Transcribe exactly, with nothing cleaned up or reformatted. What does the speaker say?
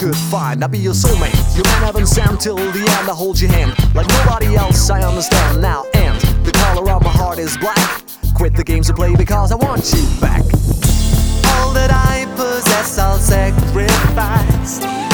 could find. I'll be your soulmate, your man heaven sent. Till the end I hold your hand like nobody else, I understand now. And the color of my heart is black. Quit the games to play because I want you back. All that I possess I'll sacrifice.